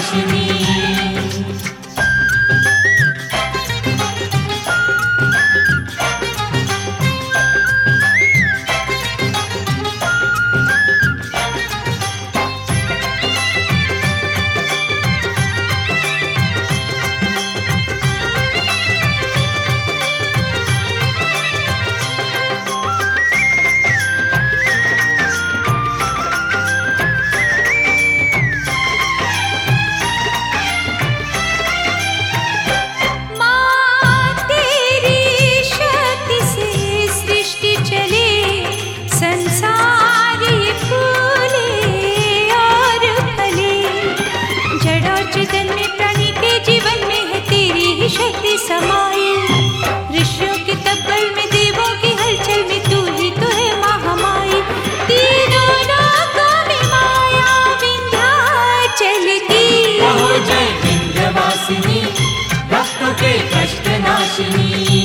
नाशिनी। शक्ति समाई ऋषियों के तब्बल में, देवों की हलचल में, तू ही तो है महामाई। तीनों लोकों में माया विंध्याचल की। कहो जय विंध्यवासिनी, भक्तों के कष्ट नाशिनी।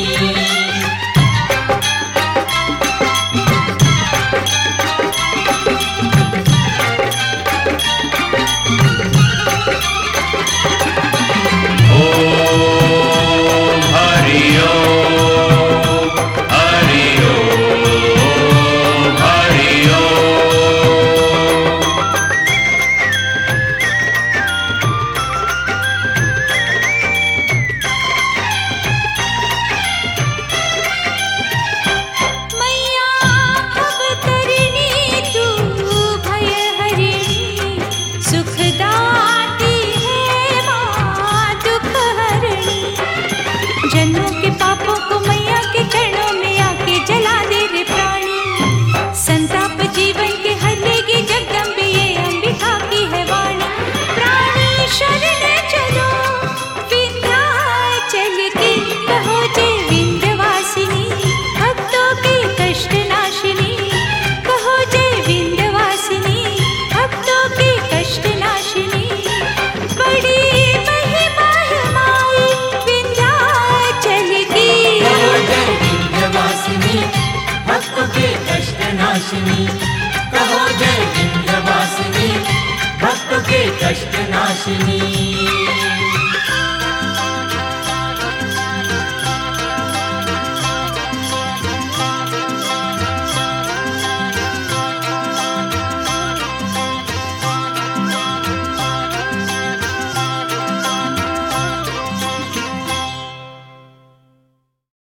जन्मों के पापों को मैया के चरणों में आके जला दे रे प्राणी। संताप जीवन के हर लेगी जगदम्बे, ये अंबिका की है वाणी। प्राणी शरण चलो विंध्याचल की। कहो जय विंध्यवासिनी, भक्तों के कष्ट नाशिनी। कहो जय विंध्यवासिनी, भक्तों के कष्ट नाशिनी। बड़ी महिमा है माई विंध्याचल की। कहो जय विंध्यवासिनी, भक्तों के कष्ट नाशिनी। कहो जय विंध्यवासिनी, भक्तों के कष्ट नाशिनी।